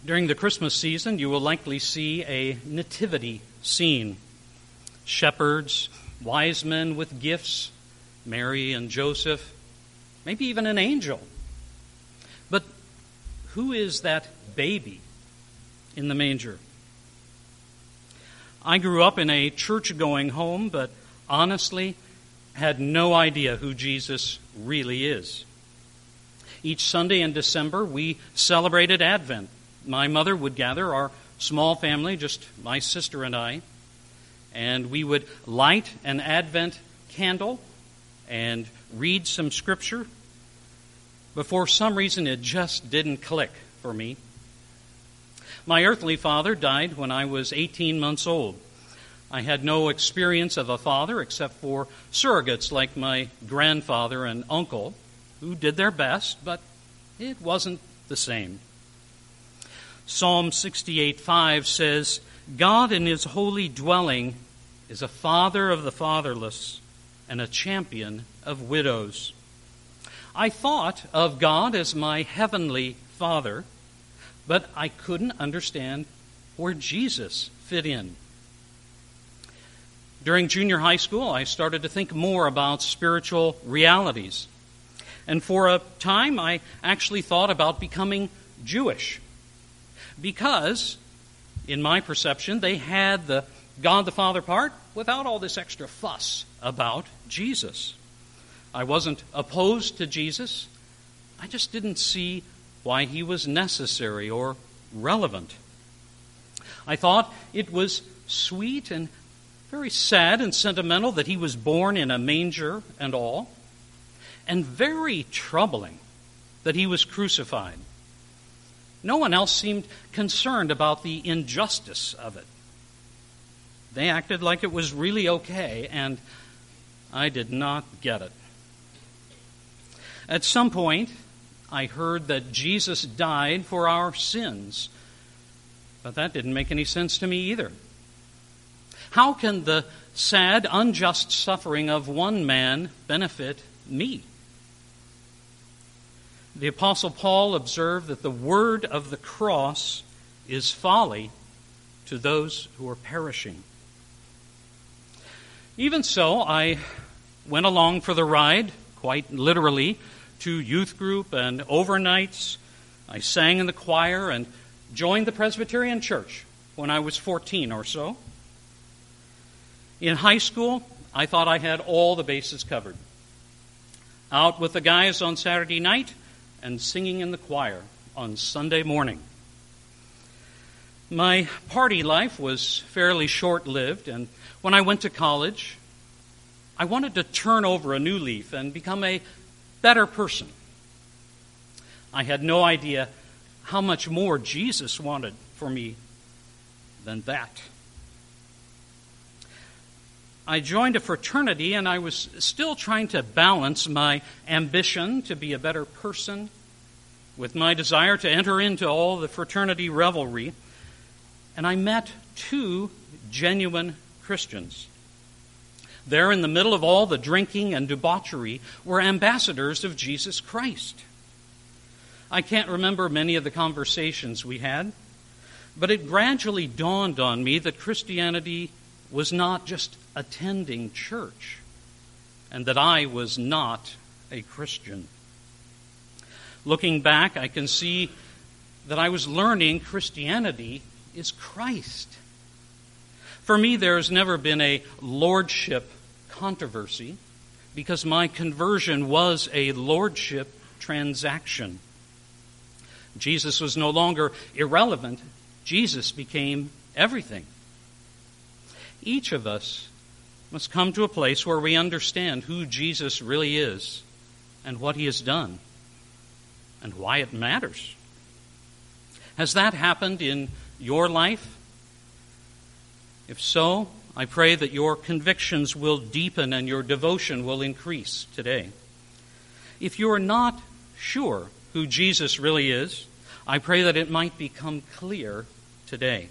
During the Christmas season, you will likely see a nativity scene. Shepherds, wise men with gifts, Mary and Joseph, maybe even an angel. But who is that baby in the manger? I grew up in a church-going home, but honestly had no idea who Jesus really is. Each Sunday in December, we celebrated Advent. My mother would gather our small family, just my sister and I, and we would light an Advent candle and read some scripture. But for some reason, it just didn't click for me. My earthly father died when I was 18 months old. I had no experience of a father except for surrogates like my grandfather and uncle, who did their best, but it wasn't the same. Psalm 68:5 says, God in his holy dwelling is a father of the fatherless and a champion of widows. I thought of God as my heavenly Father, but I couldn't understand where Jesus fit in. During junior high school, I started to think more about spiritual realities. And for a time, I actually thought about becoming Jewish. Because, in my perception, they had the God the Father part without all this extra fuss about Jesus. I wasn't opposed to Jesus. I just didn't see why he was necessary or relevant. I thought it was sweet and very sad and sentimental that he was born in a manger and all, and very troubling that he was crucified. No one else seemed concerned about the injustice of it. They acted like it was really okay, and I did not get it. At some point, I heard that Jesus died for our sins, but that didn't make any sense to me either. How can the sad, unjust suffering of one man benefit me? The Apostle Paul observed that the word of the cross is folly to those who are perishing. Even so, I went along for the ride, quite literally, to youth group and overnights. I sang in the choir and joined the Presbyterian Church when I was 14 or so. In high school, I thought I had all the bases covered. Out with the guys on Saturday night and singing in the choir on Sunday morning. My party life was fairly short-lived, and when I went to college, I wanted to turn over a new leaf and become a better person. I had no idea how much more Jesus wanted for me than that. I joined a fraternity, and I was still trying to balance my ambition to be a better person with my desire to enter into all the fraternity revelry. And I met two genuine Christians. There in the middle of all the drinking and debauchery were ambassadors of Jesus Christ. I can't remember many of the conversations we had, but it gradually dawned on me that Christianity was not just attending church, and that I was not a Christian. Looking back, I can see that I was learning Christianity is Christ. For me, there has never been a lordship controversy because my conversion was a lordship transaction. Jesus was no longer irrelevant. Jesus became everything. Each of us must come to a place where we understand who Jesus really is and what he has done and why it matters. Has that happened in your life? If so, I pray that your convictions will deepen and your devotion will increase today. If you are not sure who Jesus really is, I pray that it might become clear today.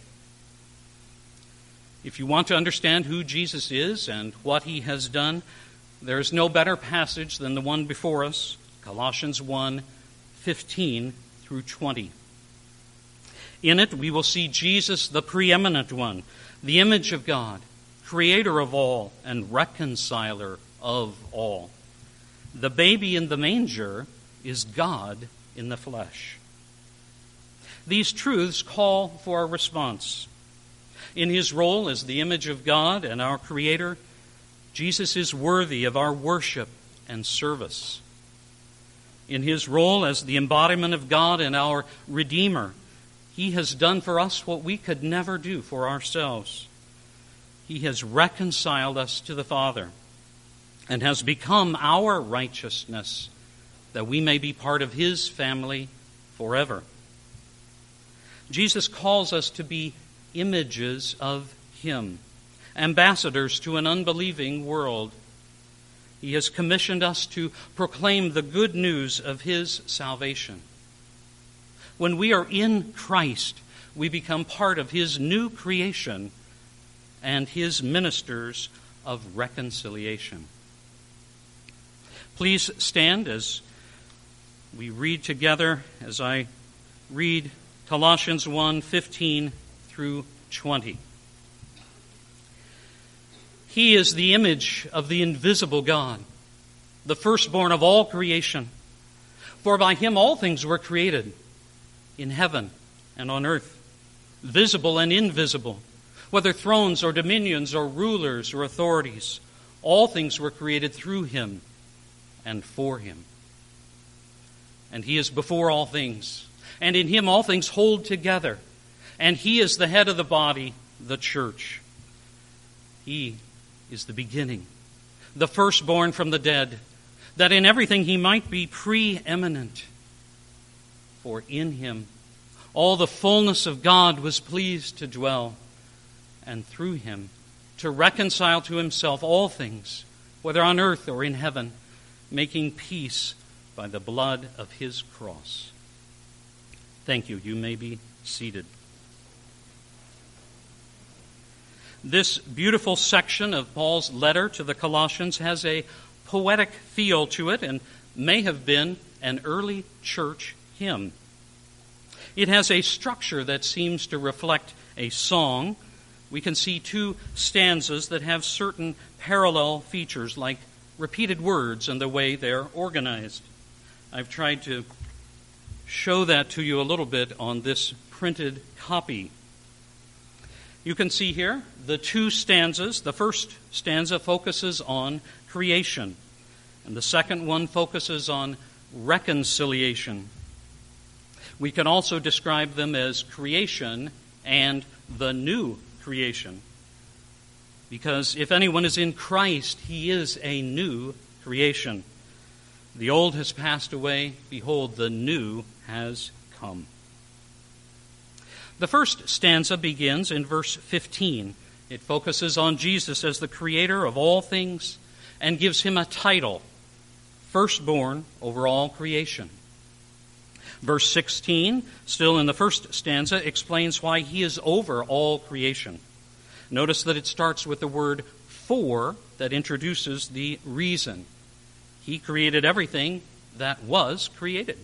If you want to understand who Jesus is and what he has done, there is no better passage than the one before us, Colossians 1:15 through 20. In it, we will see Jesus, the preeminent one, the image of God, creator of all and reconciler of all. The baby in the manger is God in the flesh. These truths call for a response. In his role as the image of God and our Creator, Jesus is worthy of our worship and service. In his role as the embodiment of God and our Redeemer, he has done for us what we could never do for ourselves. He has reconciled us to the Father and has become our righteousness, that we may be part of his family forever. Jesus calls us to be images of him, ambassadors to an unbelieving world. He has commissioned us to proclaim the good news of his salvation. When we are in Christ, we become part of his new creation and his ministers of reconciliation. Please stand as we read together, as I read Colossians 1:15 through 20. He is the image of the invisible God, the firstborn of all creation. For by him all things were created, in heaven and on earth, visible and invisible, whether thrones or dominions or rulers or authorities. All things were created through him and for him. And he is before all things, and in him all things hold together. And he is the head of the body, the church. He is the beginning, the firstborn from the dead, that in everything he might be preeminent. For in him all the fullness of God was pleased to dwell, and through him to reconcile to himself all things, whether on earth or in heaven, making peace by the blood of his cross. Thank you. You may be seated. This beautiful section of Paul's letter to the Colossians has a poetic feel to it and may have been an early church hymn. It has a structure that seems to reflect a song. We can see two stanzas that have certain parallel features, like repeated words and the way they're organized. I've tried to show that to you a little bit on this printed copy. You can see here the two stanzas. The first stanza focuses on creation, and the second one focuses on reconciliation. We can also describe them as creation and the new creation, because if anyone is in Christ, he is a new creation. The old has passed away. Behold, the new has come. The first stanza begins in verse 15. It focuses on Jesus as the creator of all things and gives him a title, firstborn over all creation. Verse 16, still in the first stanza, explains why he is over all creation. Notice that it starts with the word for that introduces the reason. He created everything that was created.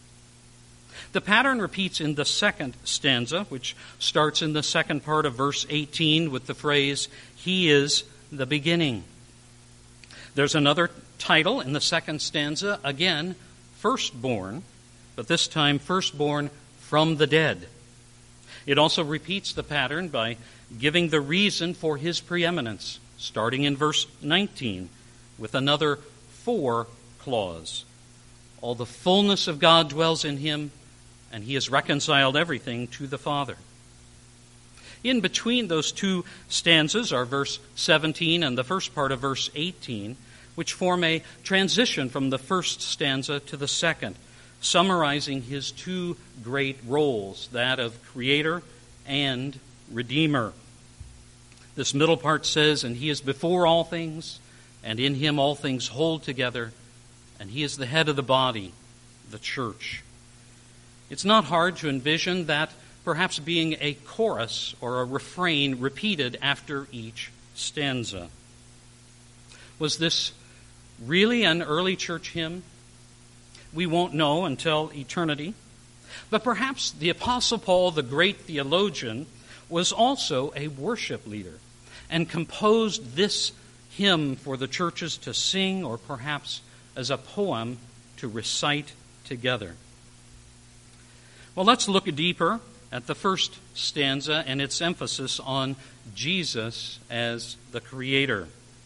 The pattern repeats in the second stanza, which starts in the second part of verse 18 with the phrase, he is the beginning. There's another title in the second stanza, again, firstborn, but this time firstborn from the dead. It also repeats the pattern by giving the reason for his preeminence, starting in verse 19 with another for clause. All the fullness of God dwells in him, and he has reconciled everything to the Father. In between those two stanzas are verse 17 and the first part of verse 18, which form a transition from the first stanza to the second, summarizing his two great roles, that of creator and redeemer. This middle part says, and he is before all things, and in him all things hold together, and he is the head of the body, the church. It's not hard to envision that perhaps being a chorus or a refrain repeated after each stanza. Was this really an early church hymn? We won't know until eternity. But perhaps the Apostle Paul, the great theologian, was also a worship leader and composed this hymn for the churches to sing, or perhaps as a poem to recite together. Well, let's look deeper at the first stanza and its emphasis on Jesus as the Creator.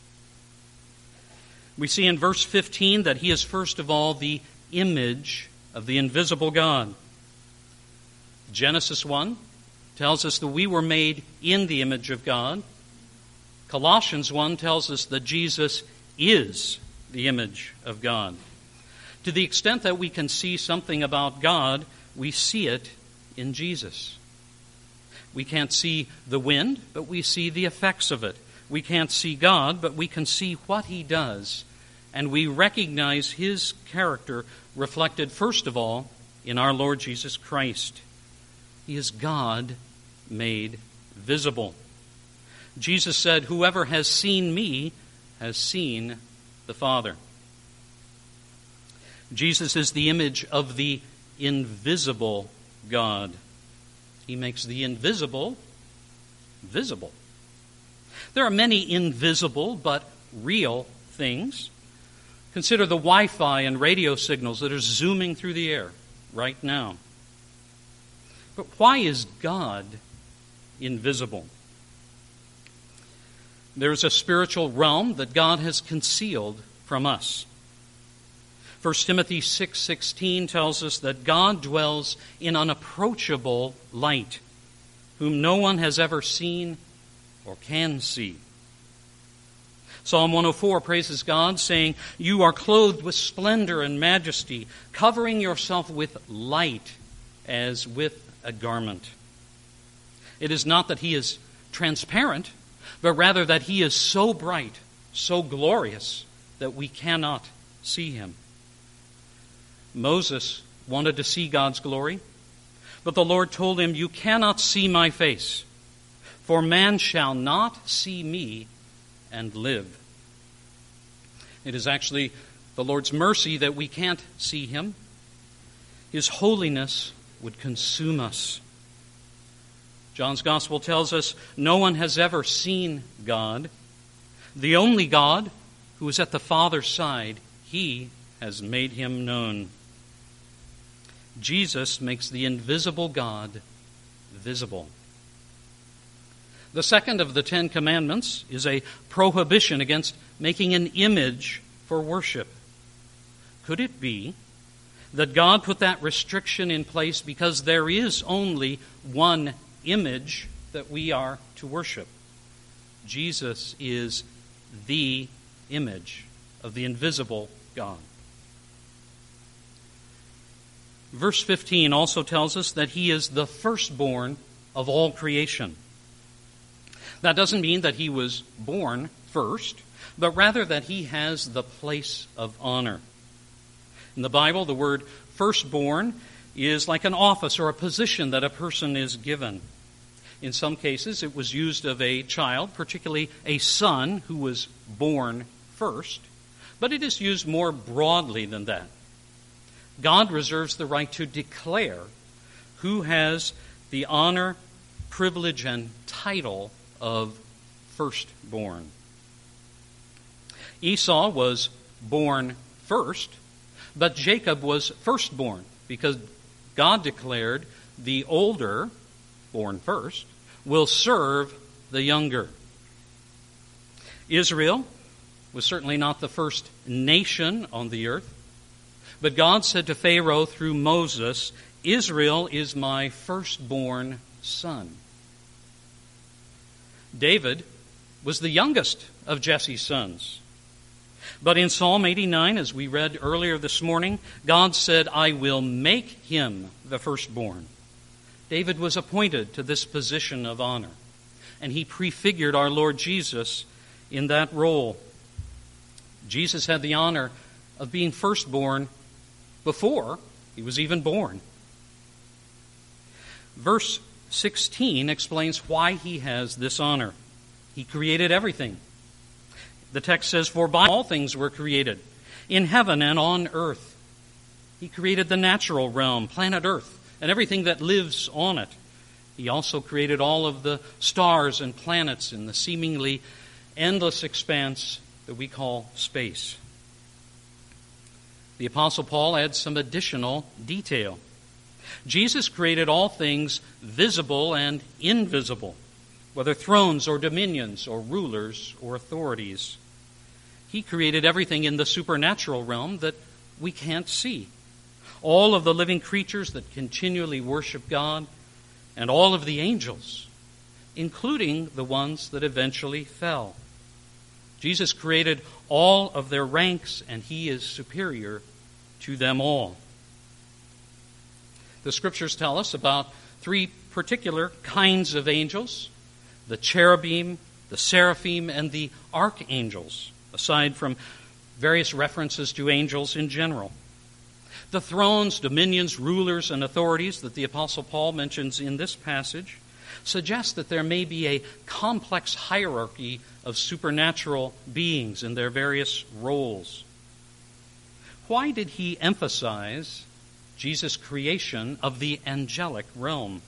We see in verse 15 that he is first of all the image of the invisible God. Genesis 1 tells us that we were made in the image of God. Colossians 1 tells us that Jesus is the image of God. To the extent that we can see something about God, we see it in Jesus. We can't see the wind, but we see the effects of it. We can't see God, but we can see what he does. And we recognize his character reflected, first of all, in our Lord Jesus Christ. He is God made visible. Jesus said, "Whoever has seen me has seen the Father." Jesus is the image of the invisible God. He makes the invisible visible. There are many invisible but real things. Consider the Wi-Fi and radio signals that are zooming through the air right now. But why is God invisible? There is a spiritual realm that God has concealed from us. 1 Timothy 6:16 tells us that God dwells in unapproachable light, whom no one has ever seen or can see. Psalm 104 praises God, saying, "You are clothed with splendor and majesty, covering yourself with light as with a garment." It is not that he is transparent, but rather that he is so bright, so glorious, that we cannot see him. Moses wanted to see God's glory, but the Lord told him, "You cannot see my face, for man shall not see me and live." It is actually the Lord's mercy that we can't see him. His holiness would consume us. John's Gospel tells us no one has ever seen God. The only God who is at the Father's side, he has made him known. Jesus makes the invisible God visible. The second of the 10 Commandments is a prohibition against making an image for worship. Could it be that God put that restriction in place because there is only one image that we are to worship? Jesus is the image of the invisible God. Verse 15 also tells us that he is the firstborn of all creation. That doesn't mean that he was born first, but rather that he has the place of honor. In the Bible, the word firstborn is like an office or a position that a person is given. In some cases, it was used of a child, particularly a son who was born first, but it is used more broadly than that. God reserves the right to declare who has the honor, privilege, and title of firstborn. Esau was born first, but Jacob was firstborn because God declared the older, born first, will serve the younger. Israel was certainly not the first nation on the earth, but God said to Pharaoh through Moses, "Israel is my firstborn son." David was the youngest of Jesse's sons. But in Psalm 89, as we read earlier this morning, God said, "I will make him the firstborn." David was appointed to this position of honor, and he prefigured our Lord Jesus in that role. Jesus had the honor of being firstborn before he was even born. Verse 16 explains why he has this honor. He created everything. The text says, "For by all things were created, in heaven and on earth." He created the natural realm, planet Earth, and everything that lives on it. He also created all of the stars and planets in the seemingly endless expanse that we call space. The Apostle Paul adds some additional detail. Jesus created all things visible and invisible, whether thrones or dominions or rulers or authorities. He created everything in the supernatural realm that we can't see. All of the living creatures that continually worship God, and all of the angels, including the ones that eventually fell. Jesus created all of their ranks, and He is superior to them all. The Scriptures tell us about three particular kinds of angels: the cherubim, the seraphim, and the archangels, aside from various references to angels in general. The thrones, dominions, rulers, and authorities that the Apostle Paul mentions in this passage suggest that there may be a complex hierarchy of supernatural beings in their various roles. Why did he emphasize Jesus' creation of the angelic realm?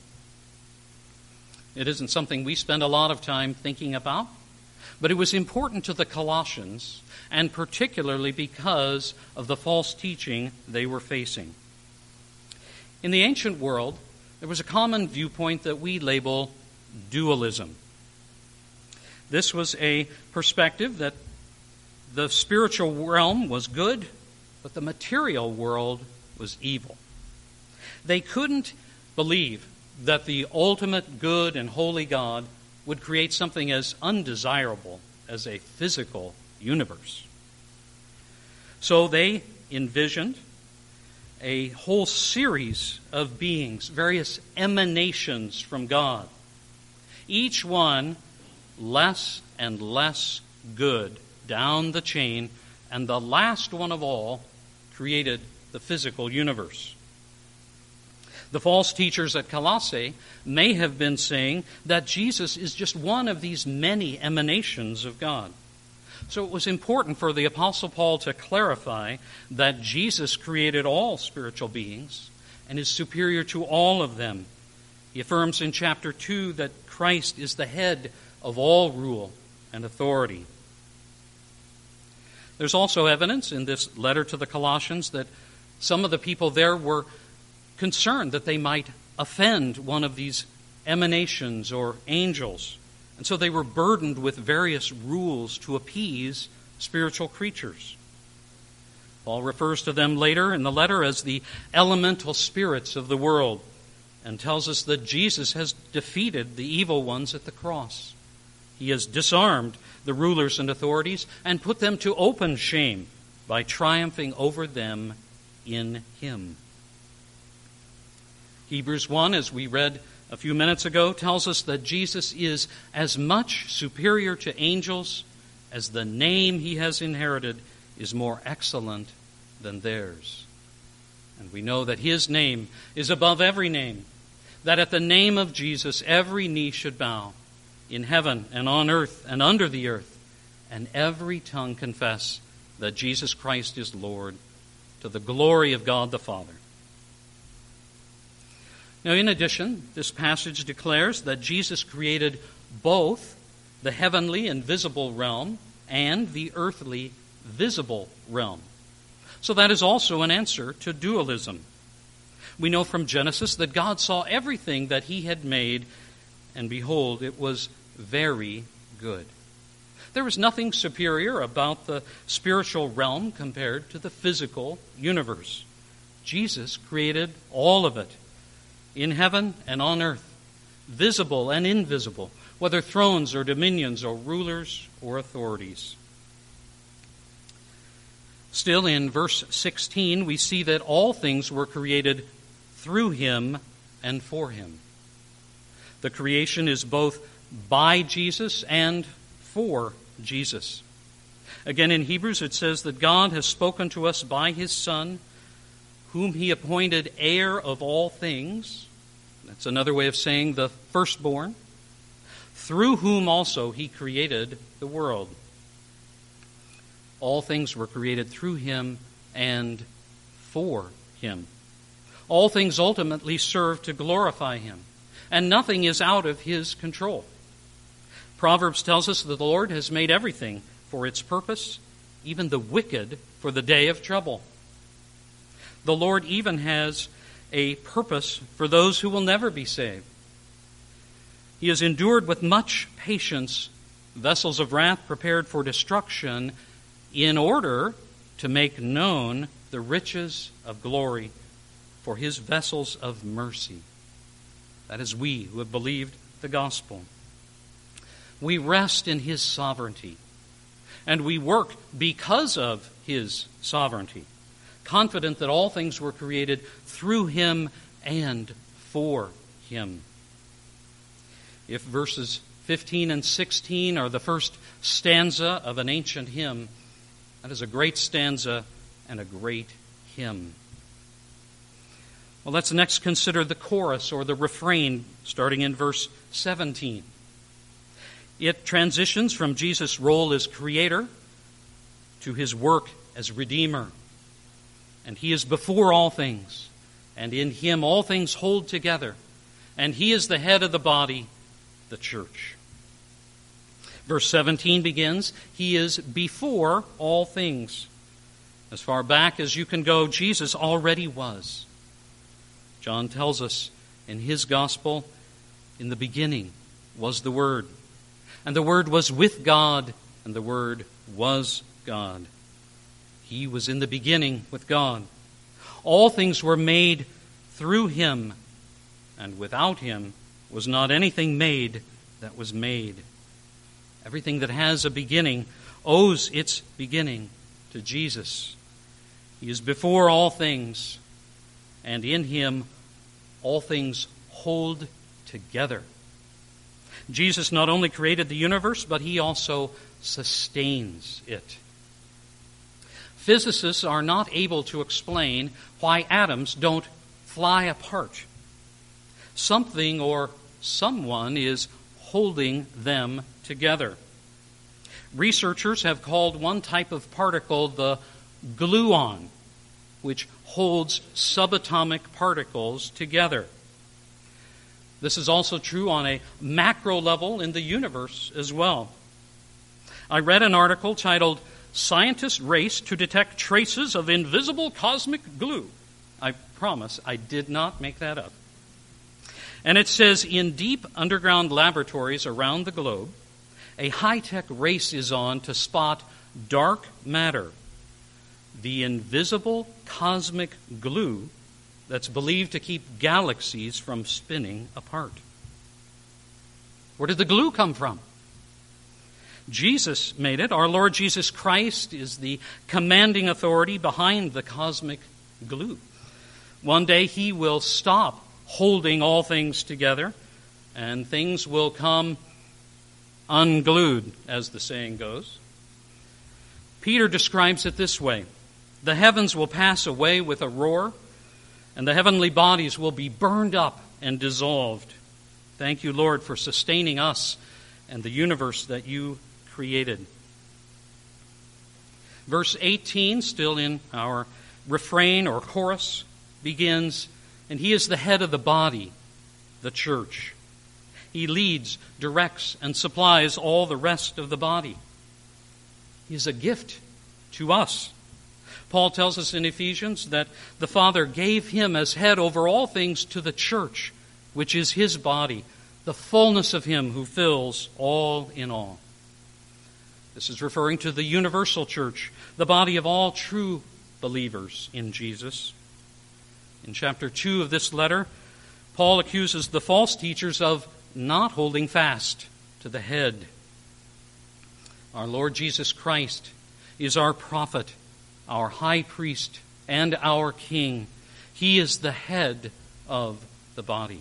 It isn't something we spend a lot of time thinking about, but it was important to the Colossians, and particularly because of the false teaching they were facing. In the ancient world, there was a common viewpoint that we label dualism. This was a perspective that the spiritual realm was good, but the material world was evil. They couldn't believe that the ultimate good and holy God would create something as undesirable as a physical universe. So they envisioned a whole series of beings, various emanations from God, each one less and less good down the chain, and the last one of all created the physical universe. The false teachers at Colossae may have been saying that Jesus is just one of these many emanations of God. So it was important for the Apostle Paul to clarify that Jesus created all spiritual beings and is superior to all of them. He affirms in chapter 2 that Christ is the head of all rule and authority. There's also evidence in this letter to the Colossians that some of the people there were concerned that they might offend one of these emanations or angels. And so they were burdened with various rules to appease spiritual creatures. Paul refers to them later in the letter as the elemental spirits of the world, and tells us that Jesus has defeated the evil ones at the cross. He has disarmed the rulers and authorities and put them to open shame by triumphing over them in Him. Hebrews 1, as we read a few minutes ago, tells us that Jesus is as much superior to angels as the name He has inherited is more excellent than theirs. And we know that His name is above every name, that at the name of Jesus every knee should bow, in heaven and on earth and under the earth, and every tongue confess that Jesus Christ is Lord, to the glory of God the Father. Now, in addition, this passage declares that Jesus created both the heavenly and visible realm and the earthly visible realm. So that is also an answer to dualism. We know from Genesis that God saw everything that He had made, and behold, it was very good. There was nothing superior about the spiritual realm compared to the physical universe. Jesus created all of it, in heaven and on earth, visible and invisible, whether thrones or dominions or rulers or authorities. Still, in verse 16, we see that all things were created through Him and for Him. The creation is both by Jesus and for Jesus. Again, in Hebrews, it says that God has spoken to us by His Son, whom He appointed heir of all things. That's another way of saying the firstborn, through whom also He created the world. All things were created through Him and for Him. All things ultimately serve to glorify him, and nothing is out of his control. Proverbs tells us that the Lord has made everything for its purpose, even the wicked for the day of trouble. The Lord even has a purpose for those who will never be saved. He has endured with much patience vessels of wrath prepared for destruction in order to make known the riches of glory for his vessels of mercy. That is, we who have believed the gospel. We rest in his sovereignty, and we work because of his sovereignty, confident that all things were created through him and for him. If verses 15 and 16 are the first stanza of an ancient hymn, that is a great stanza and a great hymn. Well, let's next consider the chorus or the refrain starting in verse 17. It transitions from Jesus' role as creator to his work as redeemer. And he is before all things, and in him all things hold together. And he is the head of the body, the church. Verse 17 begins, he is before all things. As far back as you can go, Jesus already was. John tells us in his gospel, in the beginning was the Word, and the Word was with God, and the Word was God. He was in the beginning with God. All things were made through him, and without him was not anything made that was made. Everything that has a beginning owes its beginning to Jesus. He is before all things, and in him all things hold together. Jesus not only created the universe, but he also sustains it. Physicists are not able to explain why atoms don't fly apart. Something or someone is holding them together. Researchers have called one type of particle the gluon, which holds subatomic particles together. This is also true on a macro level in the universe as well. I read an article titled, "Scientists Race to Detect Traces of Invisible Cosmic Glue." I promise I did not make that up. And it says, in deep underground laboratories around the globe, a high-tech race is on to spot dark matter, the invisible cosmic glue that's believed to keep galaxies from spinning apart. Where did the glue come from? Jesus made it. Our Lord Jesus Christ is the commanding authority behind the cosmic glue. One day he will stop holding all things together, and things will come unglued, as the saying goes. Peter describes it this way: the heavens will pass away with a roar, and the heavenly bodies will be burned up and dissolved. Thank you, Lord, for sustaining us and the universe that you created. Verse 18, still in our refrain or chorus, begins, and he is the head of the body, the church. He leads, directs, and supplies all the rest of the body. He is a gift to us. Paul tells us in Ephesians that the Father gave him as head over all things to the church, which is his body, the fullness of him who fills all in all. This is referring to the universal church, the body of all true believers in Jesus. In chapter 2 of this letter, Paul accuses the false teachers of not holding fast to the head. Our Lord Jesus Christ is our prophet, our high priest, and our king. He is the head of the body.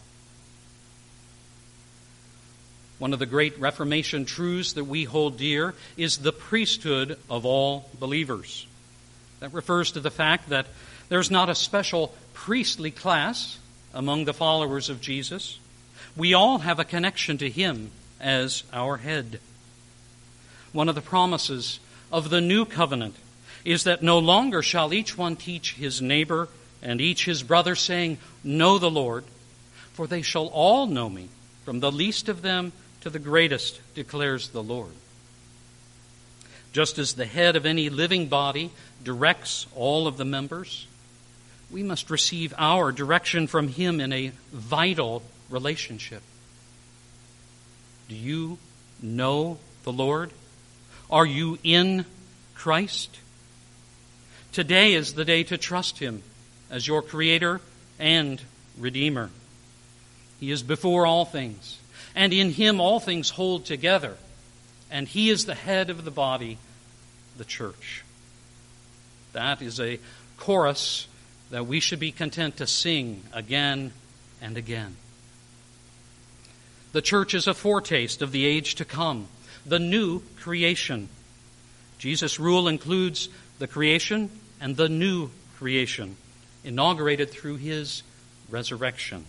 One of the great Reformation truths that we hold dear is the priesthood of all believers. That refers to the fact that there's not a special priestly class among the followers of Jesus. We all have a connection to him as our head. One of the promises of the new covenant is that no longer shall each one teach his neighbor and each his brother, saying, Know the Lord, for they shall all know me, from the least of them to the greatest, declares the Lord. Just as the head of any living body directs all of the members, we must receive our direction from him in a vital relationship. Do you know the Lord? Are you in Christ? Today is the day to trust him as your Creator and Redeemer. He is before all things, and in him all things hold together, and he is the head of the body, the church. That is a chorus that we should be content to sing again and again. The church is a foretaste of the age to come, the new creation. Jesus' rule includes the creation and the new creation, inaugurated through his resurrection.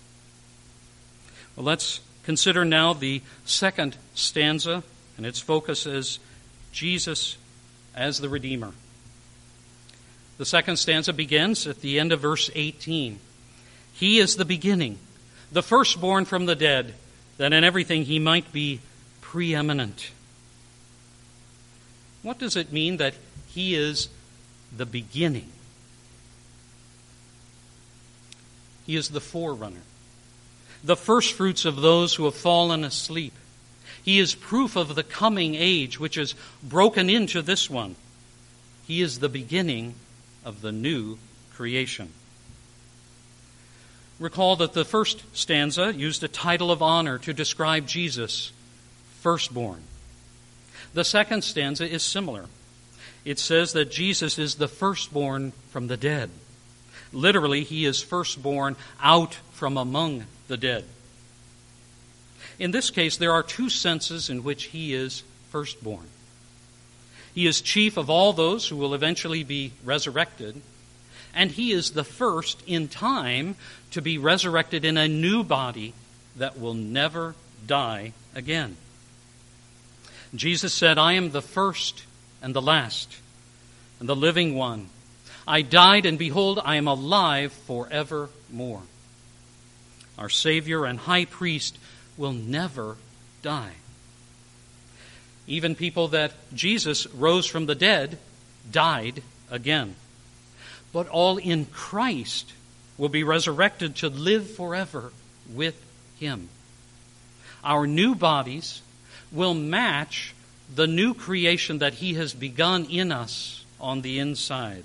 Well, let's consider now the second stanza, and its focus is Jesus as the Redeemer. The second stanza begins at the end of verse 18. He is the beginning, the firstborn from the dead, that in everything he might be preeminent. What does it mean that he is the beginning? He is the forerunner, the firstfruits of those who have fallen asleep. He is proof of the coming age which is broken into this one. He is the beginning of the new creation. Recall that the first stanza used a title of honor to describe Jesus, firstborn. The second stanza is similar. It says that Jesus is the firstborn from the dead. Literally, he is firstborn out from among the dead. In this case, there are two senses in which he is firstborn. He is chief of all those who will eventually be resurrected, and he is the first in time to be resurrected in a new body that will never die again. Jesus said, I am the first and the last, and the living one. I died, and behold, I am alive forevermore. Our Savior and High Priest will never die. Even people that Jesus rose from the dead died again. But all in Christ will be resurrected to live forever with him. Our new bodies will match the new creation that he has begun in us on the inside.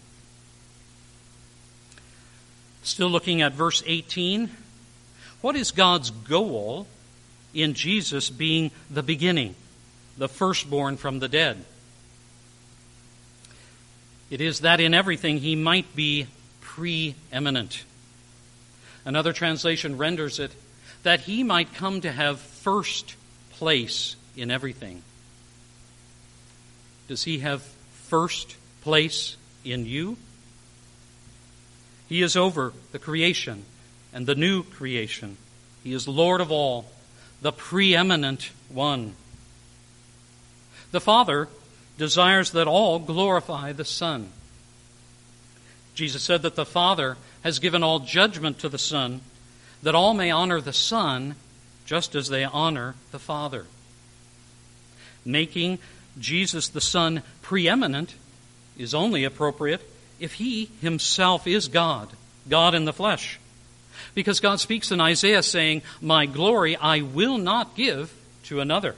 Still looking at verse 18, what is God's goal in Jesus being the beginning, the firstborn from the dead? It is that in everything he might be preeminent. Another translation renders it that he might come to have first place in everything. Does he have first place in you? He is over the creation and the new creation. He is Lord of all, the preeminent one. The Father desires that all glorify the Son. Jesus said that the Father has given all judgment to the Son, that all may honor the Son just as they honor the Father. Making Jesus the Son preeminent is only appropriate if he himself is God, God in the flesh. Because God speaks in Isaiah saying, my glory I will not give to another.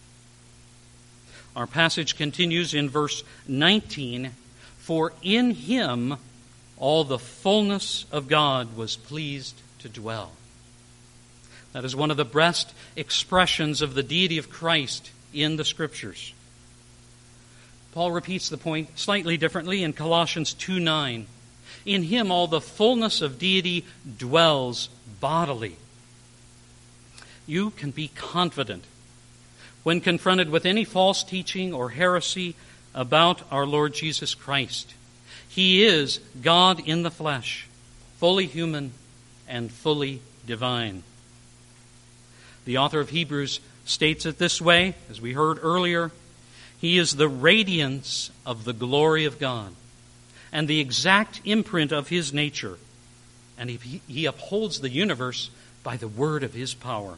Our passage continues in verse 19, for in him all the fullness of God was pleased to dwell. That is one of the best expressions of the deity of Christ in the Scriptures. Paul repeats the point slightly differently in Colossians 2:9. In him all the fullness of deity dwells bodily. You can be confident when confronted with any false teaching or heresy about our Lord Jesus Christ. He is God in the flesh, fully human and fully divine. The author of Hebrews states it this way, as we heard earlier, he is the radiance of the glory of God and the exact imprint of his nature, and he upholds the universe by the word of his power.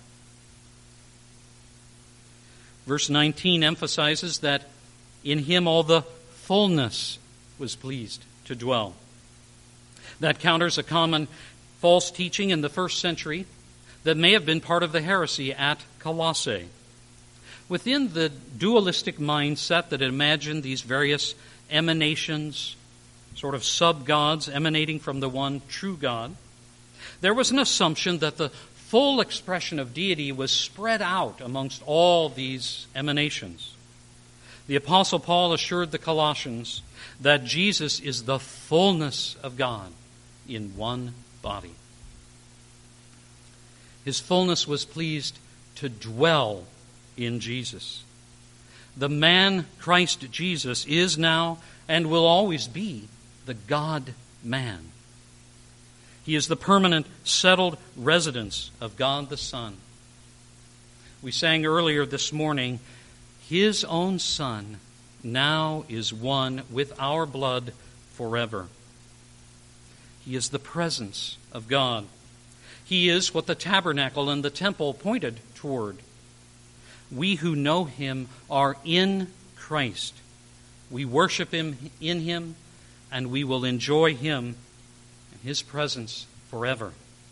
Verse 19 emphasizes that in him all the fullness was pleased to dwell. That counters a common false teaching in the first century that may have been part of the heresy at Colossae. Within the dualistic mindset that imagined these various emanations, sort of sub-gods emanating from the one true God, there was an assumption that the full expression of deity was spread out amongst all these emanations. The Apostle Paul assured the Colossians that Jesus is the fullness of God in one body. His fullness was pleased to dwell in Jesus. The man Christ Jesus is now and will always be the God-man. He is the permanent, settled residence of God the Son. We sang earlier this morning, His own Son now is one with our blood forever. He is the presence of God. He is what the tabernacle and the temple pointed toward. We who know Him are in Christ. We worship Him in Him, and we will enjoy Him and His presence forever.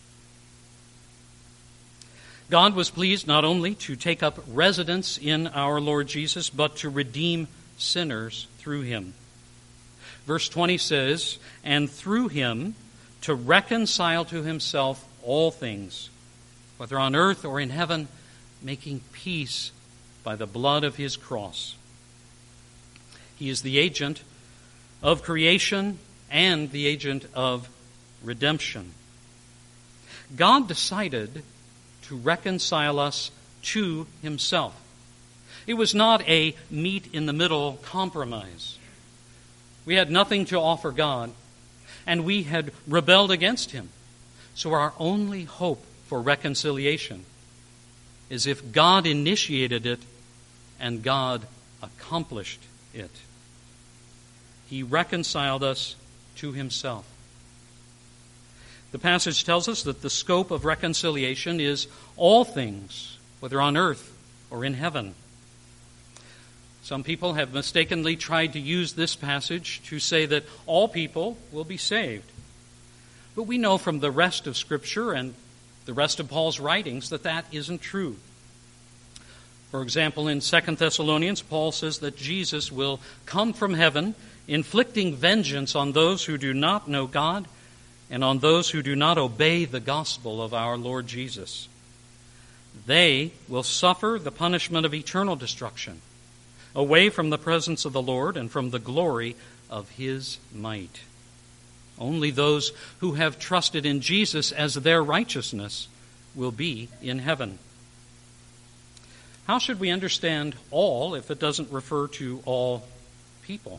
God was pleased not only to take up residence in our Lord Jesus, but to redeem sinners through Him. Verse 20 says, and through Him to reconcile to Himself all things, whether on earth or in heaven, making peace by the blood of His cross. He is the agent of creation and the agent of redemption. God decided to reconcile us to Himself. It was not a meet-in-the-middle compromise. We had nothing to offer God, and we had rebelled against Him. So our only hope for reconciliation is if God initiated it and God accomplished it. He reconciled us to Himself. The passage tells us that the scope of reconciliation is all things, whether on earth or in heaven. Some people have mistakenly tried to use this passage to say that all people will be saved. But we know from the rest of Scripture and the rest of Paul's writings that that isn't true. For example, in 2 Thessalonians, Paul says that Jesus will come from heaven, inflicting vengeance on those who do not know God and on those who do not obey the gospel of our Lord Jesus. They will suffer the punishment of eternal destruction, away from the presence of the Lord and from the glory of His might. Only those who have trusted in Jesus as their righteousness will be in heaven. How should we understand all if it doesn't refer to all people?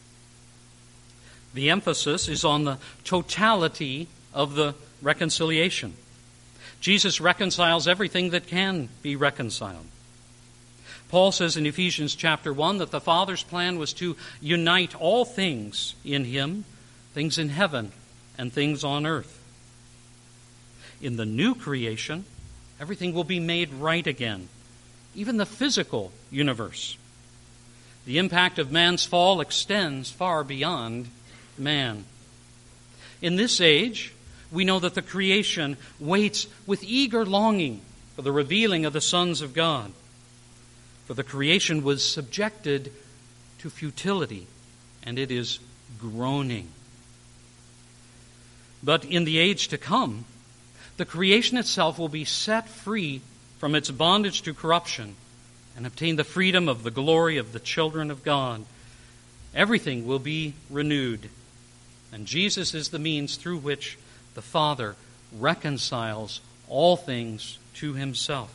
The emphasis is on the totality of the reconciliation. Jesus reconciles everything that can be reconciled. Paul says in Ephesians chapter 1 that the Father's plan was to unite all things in Him, things in heaven and things on earth. In the new creation, everything will be made right again, even the physical universe. The impact of man's fall extends far beyond man. In this age, we know that the creation waits with eager longing for the revealing of the sons of God. For the creation was subjected to futility, and it is groaning. But in the age to come, the creation itself will be set free from its bondage to corruption and obtain the freedom of the glory of the children of God. Everything will be renewed, and Jesus is the means through which the Father reconciles all things to Himself.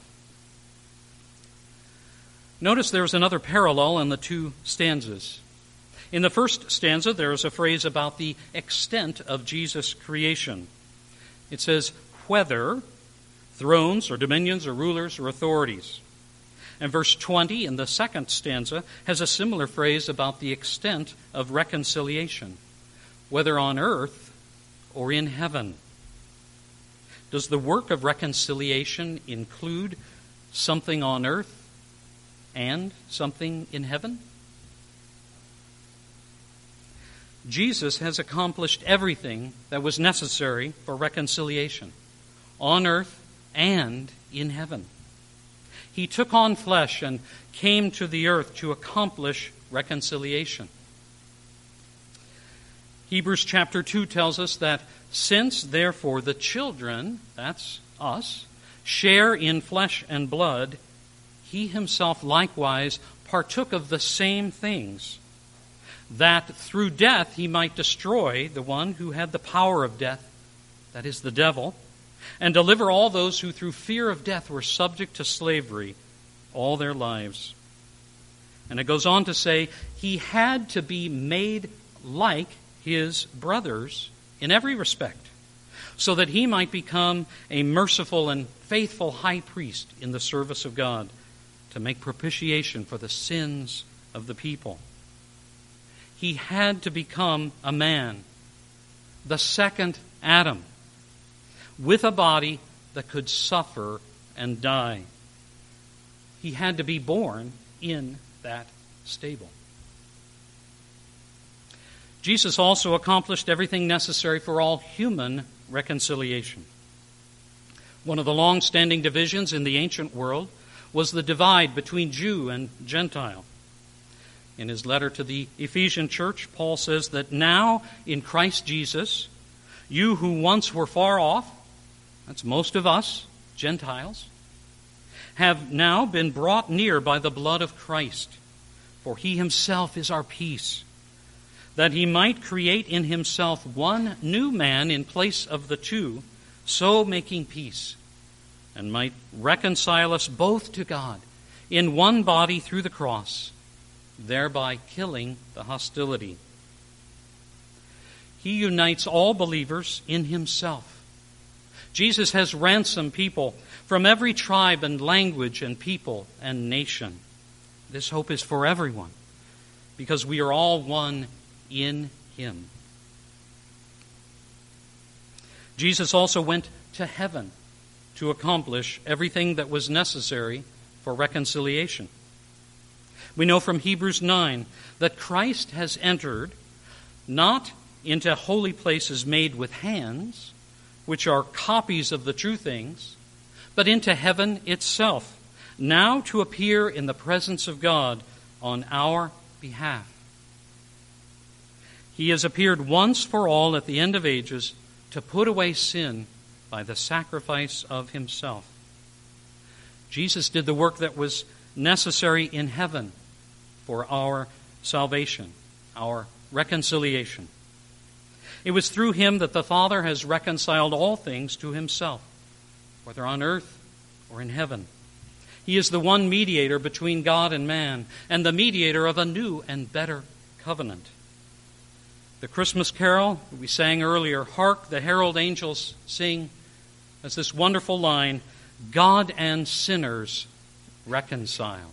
Notice there is another parallel in the two stanzas. In the first stanza, there is a phrase about the extent of Jesus' creation. It says, whether thrones or dominions or rulers or authorities. And verse 20 in the second stanza has a similar phrase about the extent of reconciliation. whether on earth or in heaven. Does the work of reconciliation include something on earth and something in heaven? Jesus has accomplished everything that was necessary for reconciliation, on earth and in heaven. He took on flesh and came to the earth to accomplish reconciliation. Hebrews chapter 2 tells us that since, therefore, the children, that's us, share in flesh and blood, he himself likewise partook of the same things, that through death he might destroy the one who had the power of death, that is, the devil, and deliver all those who through fear of death were subject to slavery all their lives. And it goes on to say, he had to be made like his brothers in every respect, so that he might become a merciful and faithful high priest in the service of God, to make propitiation for the sins of the people. He had to become a man, the second Adam, with a body that could suffer and die. He had to be born in that stable. Jesus also accomplished everything necessary for all human reconciliation. One of the long-standing divisions in the ancient world was the divide between Jew and Gentile. In his letter to the Ephesian church, Paul says that now in Christ Jesus, you who once were far off, that's most of us, Gentiles, have now been brought near by the blood of Christ, for he himself is our peace, that he might create in himself one new man in place of the two, so making peace, and might reconcile us both to God in one body through the cross, thereby killing the hostility. He unites all believers in himself. Jesus has ransomed people from every tribe and language and people and nation. This hope is for everyone, because we are all one in him. Jesus also went to heaven to accomplish everything that was necessary for reconciliation. We know from Hebrews 9 that Christ has entered not into holy places made with hands, which are copies of the true things, but into heaven itself, now to appear in the presence of God on our behalf. He has appeared once for all at the end of ages to put away sin by the sacrifice of himself. Jesus did the work that was necessary in heaven for our salvation, our reconciliation. It was through him that the Father has reconciled all things to himself, whether on earth or in heaven. He is the one mediator between God and man, and the mediator of a new and better covenant. The Christmas carol we sang earlier, "Hark, the herald angels sing," has this wonderful line, "God and sinners reconciled."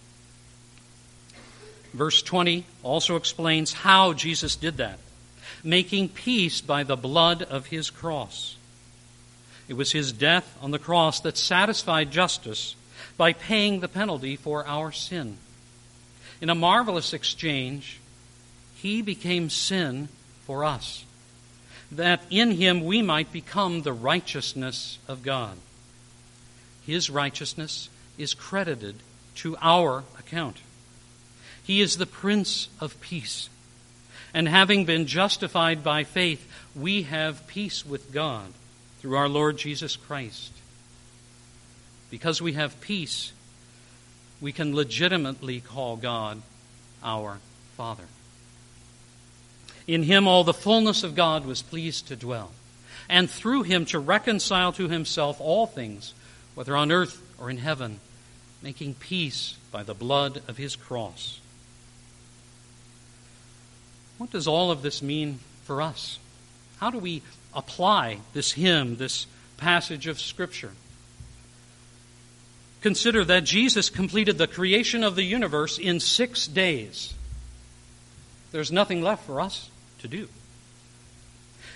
Verse 20 also explains how Jesus did that, making peace by the blood of his cross. It was his death on the cross that satisfied justice by paying the penalty for our sin. In a marvelous exchange, he became sin for us, that in him we might become the righteousness of God. His righteousness is credited to our account. He is the Prince of Peace. And having been justified by faith, we have peace with God through our Lord Jesus Christ. Because we have peace, we can legitimately call God our Father. In him all the fullness of God was pleased to dwell, and through him to reconcile to himself all things, whether on earth or in heaven, making peace by the blood of his cross. What does all of this mean for us? How do we apply this hymn, this passage of Scripture? Consider that Jesus completed the creation of the universe in 6 days. There's nothing left for us to do.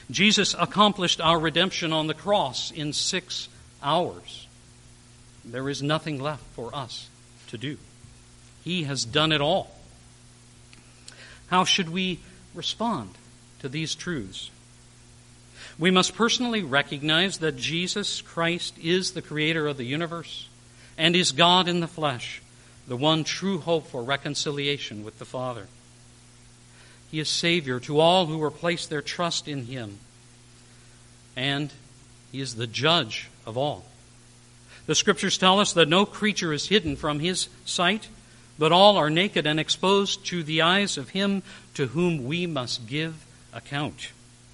Jesus accomplished our redemption on the cross in 6 hours. There is nothing left for us to do. He has done it all. How should we respond to these truths? We must personally recognize that Jesus Christ is the creator of the universe and is God in the flesh, the one true hope for reconciliation with the Father. He is Savior to all who will place their trust in Him, and He is the judge of all. The Scriptures tell us that no creature is hidden from His sight, but all are naked and exposed to the eyes of Him to whom we must give account.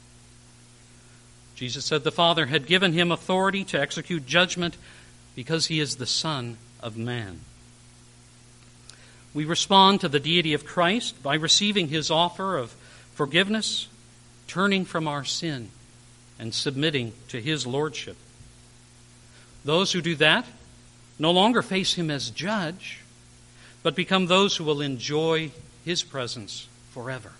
Jesus said the Father had given Him authority to execute judgment because He is the Son of Man. We respond to the deity of Christ by receiving His offer of forgiveness, turning from our sin, and submitting to His lordship. Those who do that no longer face Him as judge, but become those who will enjoy His presence forever.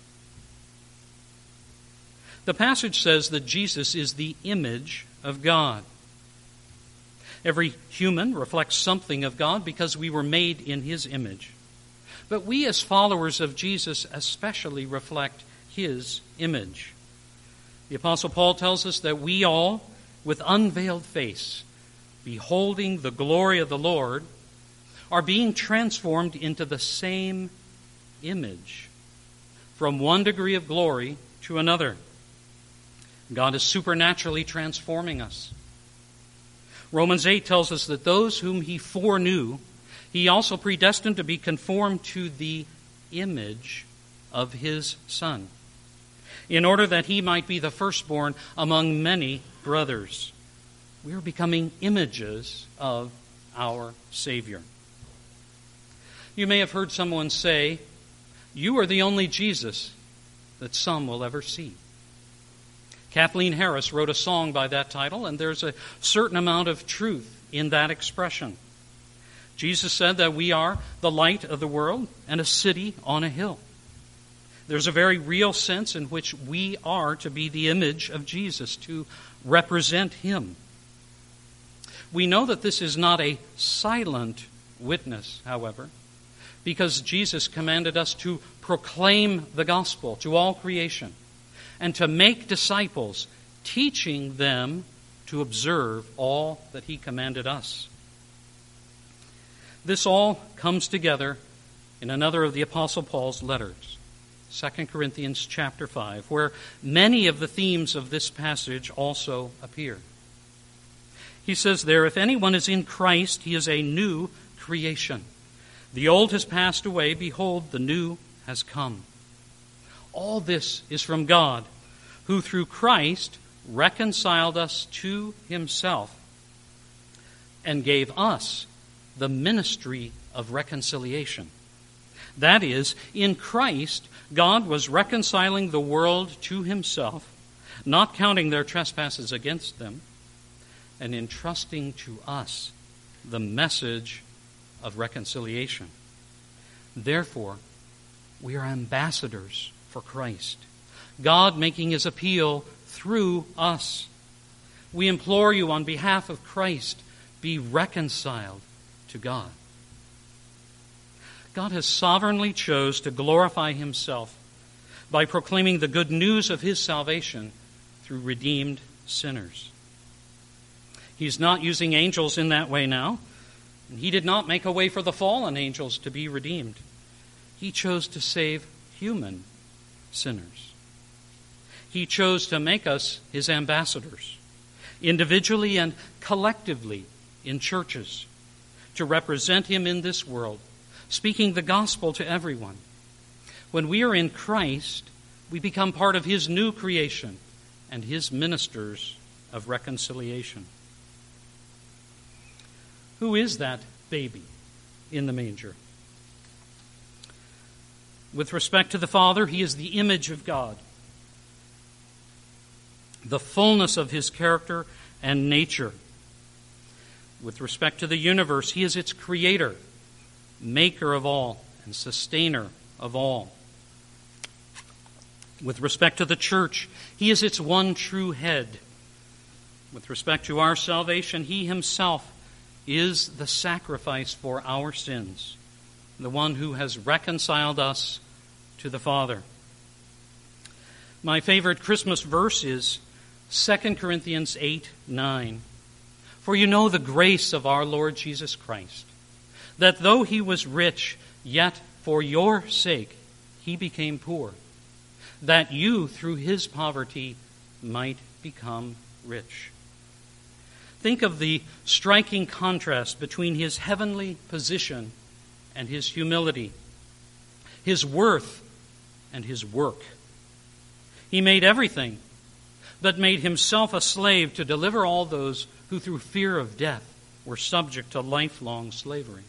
The passage says that Jesus is the image of God. Every human reflects something of God because we were made in His image. But we as followers of Jesus especially reflect His image. The Apostle Paul tells us that we all, with unveiled face, beholding the glory of the Lord, are being transformed into the same image, from one degree of glory to another. God is supernaturally transforming us. Romans 8 tells us that those whom He foreknew, He also predestined to be conformed to the image of His Son, in order that He might be the firstborn among many brothers. We are becoming images of our Savior. You may have heard someone say, "You are the only Jesus that some will ever see." Kathleen Harris wrote a song by that title, and there's a certain amount of truth in that expression. Jesus said that we are the light of the world and a city on a hill. There's a very real sense in which we are to be the image of Jesus, to represent Him. We know that this is not a silent witness, however, because Jesus commanded us to proclaim the gospel to all creation and to make disciples, teaching them to observe all that He commanded us. This all comes together in another of the Apostle Paul's letters, 2 Corinthians chapter 5, where many of the themes of this passage also appear. He says there, "If anyone is in Christ, he is a new creation. The old has passed away, behold, the new has come." All this is from God, who through Christ reconciled us to Himself and gave us the ministry of reconciliation. That is, in Christ, God was reconciling the world to Himself, not counting their trespasses against them, and entrusting to us the message of reconciliation. Therefore, we are ambassadors for Christ, God making His appeal through us. We implore you on behalf of Christ, be reconciled to God. God has sovereignly chose to glorify Himself by proclaiming the good news of His salvation through redeemed sinners. He's not using angels in that way now. He did not make a way for the fallen angels to be redeemed. He chose to save human sinners. He chose to make us His ambassadors, individually and collectively in churches, to represent Him in this world, speaking the gospel to everyone. When we are in Christ, we become part of His new creation and His ministers of reconciliation. Who is that baby in the manger? With respect to the Father, He is the image of God, the fullness of His character and nature. With respect to the universe, He is its creator, maker of all, and sustainer of all. With respect to the church, he is its one true head. With respect to our salvation, he himself is the sacrifice for our sins, the one who has reconciled us to the Father. My favorite Christmas verse is 2 Corinthians 8:9. For you know the grace of our Lord Jesus Christ, that though he was rich, yet for your sake he became poor, that you through his poverty might become rich. Think of the striking contrast between his heavenly position and his humility, his worth and his work. He made everything, but made himself a slave to deliver all those who through fear of death were subject to lifelong slavery.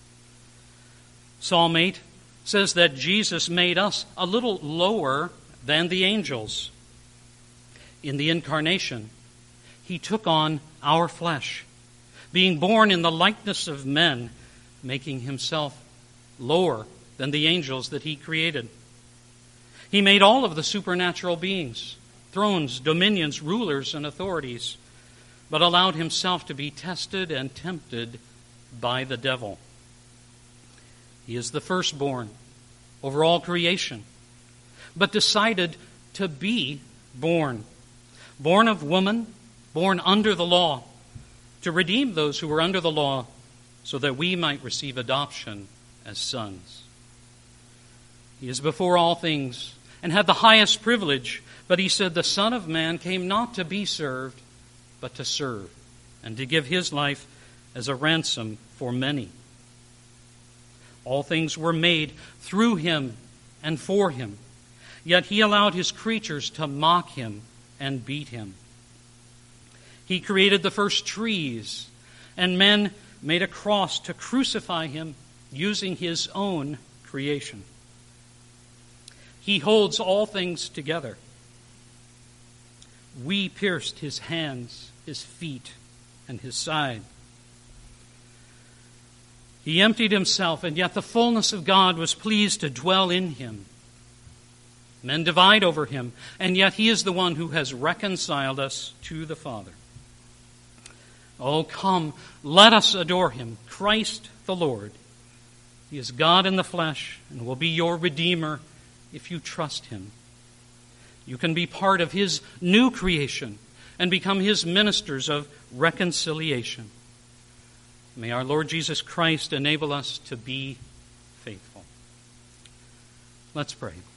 Psalm 8 says that Jesus made us a little lower than the angels. In the incarnation, he took on our flesh, being born in the likeness of men, making himself lower than the angels that he created. He made all of the supernatural beings, thrones, dominions, rulers, and authorities, but allowed himself to be tested and tempted by the devil. He is the firstborn over all creation, but decided to be born of woman, born under the law, to redeem those who were under the law, so that we might receive adoption as sons. He is before all things and had the highest privilege, but he said the Son of Man came not to be served, but to serve, and to give his life as a ransom for many. All things were made through him and for him, yet he allowed his creatures to mock him and beat him. He created the first trees, and men made a cross to crucify him using his own creation. He holds all things together. We pierced his hands, his feet, and his side. He emptied himself, and yet the fullness of God was pleased to dwell in him. Men divide over him, and yet he is the one who has reconciled us to the Father. Oh, come, let us adore him, Christ the Lord. He is God in the flesh and will be your Redeemer if you trust him. You can be part of his new creation and become his ministers of reconciliation. May our Lord Jesus Christ enable us to be faithful. Let's pray.